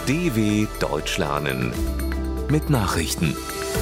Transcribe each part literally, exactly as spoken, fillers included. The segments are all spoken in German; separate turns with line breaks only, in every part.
D W Deutsch lernen mit Nachrichten.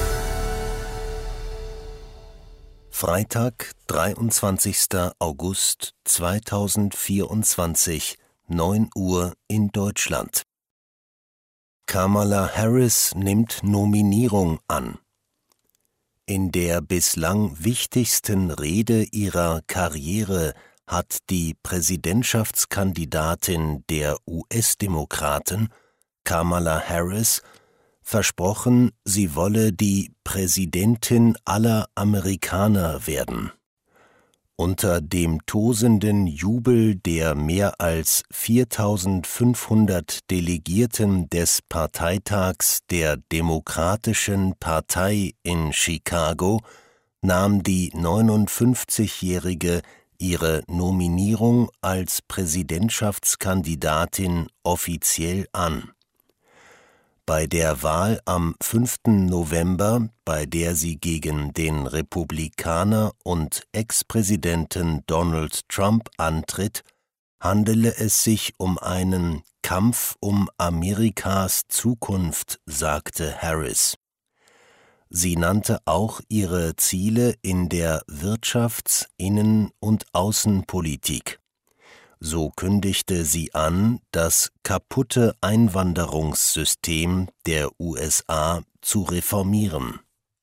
Freitag, dreiundzwanzigster August zweitausendvierundzwanzig, neun Uhr in Deutschland. Kamala Harris nimmt Nominierung an. In der bislang wichtigsten Rede ihrer Karriere hat die Präsidentschaftskandidatin der U S-Demokraten, Kamala Harris, versprochen, sie wolle die Präsidentin aller Amerikaner werden. Unter dem tosenden Jubel der mehr als viertausendfünfhundert Delegierten des Parteitags der Demokratischen Partei in Chicago nahm die neunundfünfzigjährige ihre Nominierung als Präsidentschaftskandidatin offiziell an. Bei der Wahl am fünften November, bei der sie gegen den Republikaner und Ex-Präsidenten Donald Trump antritt, handele es sich um einen Kampf um Amerikas Zukunft, sagte Harris. Sie nannte auch ihre Ziele in der Wirtschafts-, Innen- und Außenpolitik. So kündigte sie an, das kaputte Einwanderungssystem der U S A zu reformieren.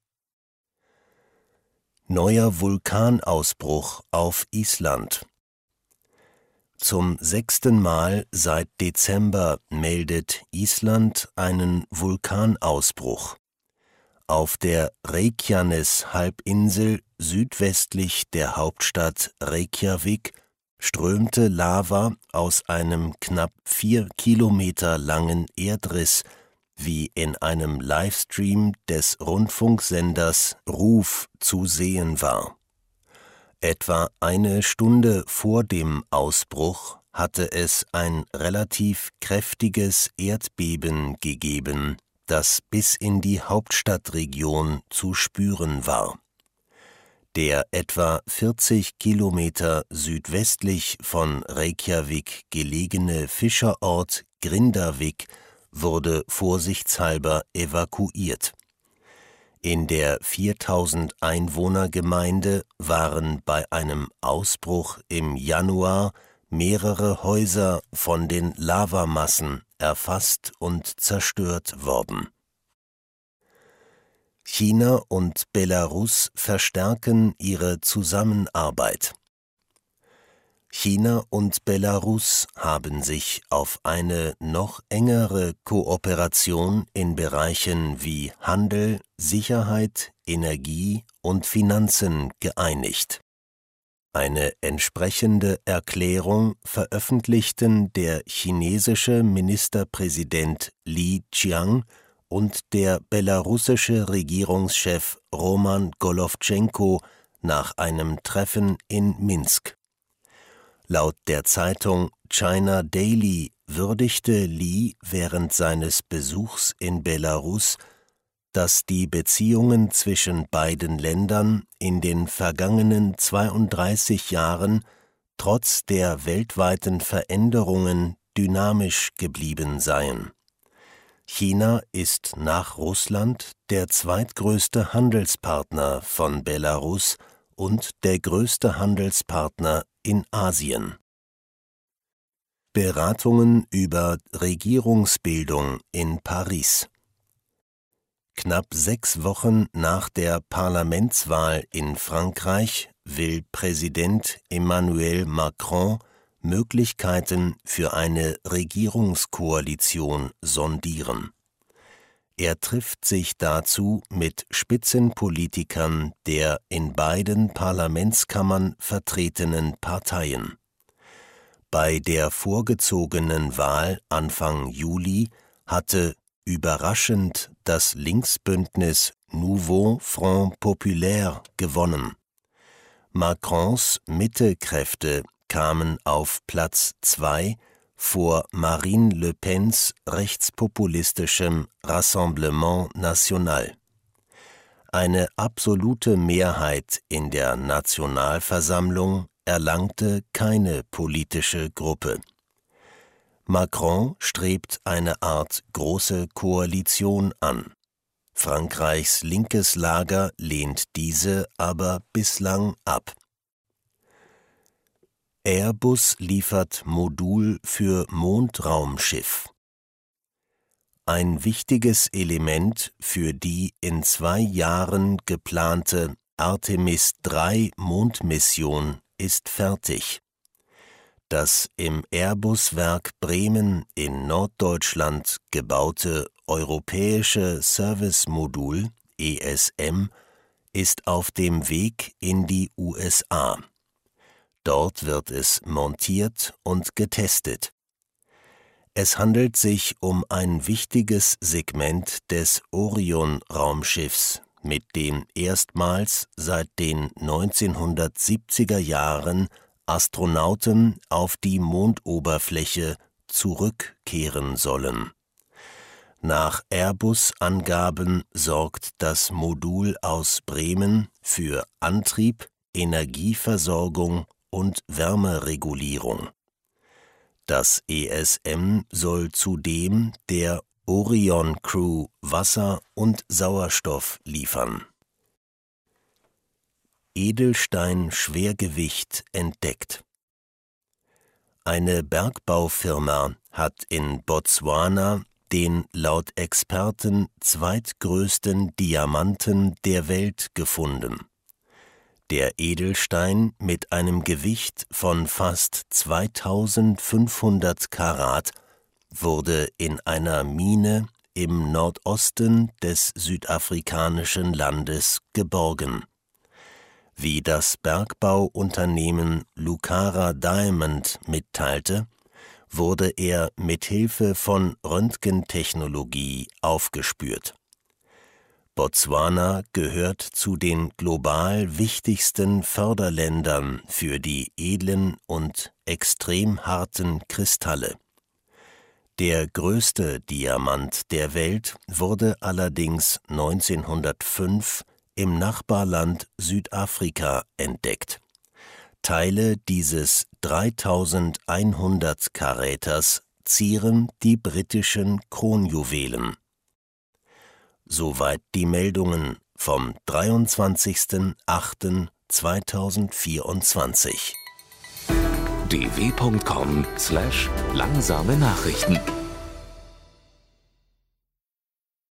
Neuer Vulkanausbruch auf Island. Zum sechsten Mal seit Dezember meldet Island einen Vulkanausbruch. Auf der Reykjanes-Halbinsel südwestlich der Hauptstadt Reykjavik strömte Lava aus einem knapp vier Kilometer langen Erdriss, wie in einem Livestream des Rundfunksenders RÚV zu sehen war. Etwa eine Stunde vor dem Ausbruch hatte es ein relativ kräftiges Erdbeben gegeben, das bis in die Hauptstadtregion zu spüren war. Der etwa vierzig Kilometer südwestlich von Reykjavik gelegene Fischerort Grindavik wurde vorsichtshalber evakuiert. In der viertausend Einwohner-Gemeinde waren bei einem Ausbruch im Januar mehrere Häuser von den Lavamassen erfasst und zerstört worden. China und Belarus verstärken ihre Zusammenarbeit. China und Belarus haben sich auf eine noch engere Kooperation in Bereichen wie Handel, Sicherheit, Energie und Finanzen geeinigt. Eine entsprechende Erklärung veröffentlichten der chinesische Ministerpräsident Li Qiang und der belarussische Regierungschef Roman Golowtschenko nach einem Treffen in Minsk. Laut der Zeitung China Daily würdigte Li während seines Besuchs in Belarus, dass die Beziehungen zwischen beiden Ländern in den vergangenen zweiunddreißig Jahren trotz der weltweiten Veränderungen dynamisch geblieben seien. China ist nach Russland der zweitgrößte Handelspartner von Belarus und der größte Handelspartner in Asien. Beratungen über Regierungsbildung in Paris. Knapp sechs Wochen nach der Parlamentswahl in Frankreich will Präsident Emmanuel Macron Möglichkeiten für eine Regierungskoalition sondieren. Er trifft sich dazu mit Spitzenpolitikern der in beiden Parlamentskammern vertretenen Parteien. Bei der vorgezogenen Wahl Anfang Juli hatte überraschend das Linksbündnis Nouveau Front Populaire gewonnen. Macrons Mittekräfte kamen auf Platz zwei vor Marine Le Pens rechtspopulistischem Rassemblement National. Eine absolute Mehrheit in der Nationalversammlung erlangte keine politische Gruppe. Macron strebt eine Art große Koalition an. Frankreichs linkes Lager lehnt diese aber bislang ab. Airbus liefert Modul für Mondraumschiff. Ein wichtiges Element für die in zwei Jahren geplante Artemis drei Mondmission ist fertig. Das im Airbus-Werk Bremen in Norddeutschland gebaute europäische Service-Modul E S M ist auf dem Weg in die U S A. Dort wird es montiert und getestet. Es handelt sich um ein wichtiges Segment des Orion-Raumschiffs, mit dem erstmals seit den neunzehnhundertsiebziger Jahren Astronauten auf die Mondoberfläche zurückkehren sollen. Nach Airbus-Angaben sorgt das Modul aus Bremen für Antrieb, Energieversorgung und Wärmeregulierung. Das E S M soll zudem der Orion Crew Wasser und Sauerstoff liefern. Edelstein-Schwergewicht entdeckt. Eine Bergbaufirma hat in Botswana den laut Experten zweitgrößten Diamanten der Welt gefunden. Der Edelstein mit einem Gewicht von fast zweitausendfünfhundert Karat wurde in einer Mine im Nordosten des südafrikanischen Landes geborgen. Wie das Bergbauunternehmen Lucara Diamond mitteilte, wurde er mithilfe von Röntgentechnologie aufgespürt. Botswana gehört zu den global wichtigsten Förderländern für die edlen und extrem harten Kristalle. Der größte Diamant der Welt wurde allerdings neunzehnhundertfünf im Nachbarland Südafrika entdeckt. Teile dieses dreitausendeinhundert Karäters zieren die britischen Kronjuwelen. Soweit die Meldungen vom dreiundzwanzigsten achten zweitausendvierundzwanzig.
d w punkt com slash langsame Nachrichten